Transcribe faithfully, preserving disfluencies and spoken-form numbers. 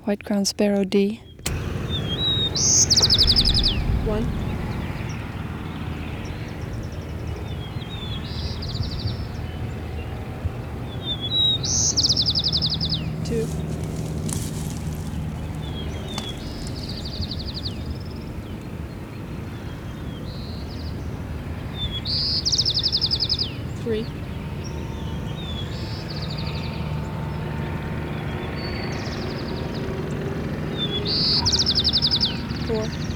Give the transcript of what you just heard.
White crowned sparrow D. One. Two. Three. Four.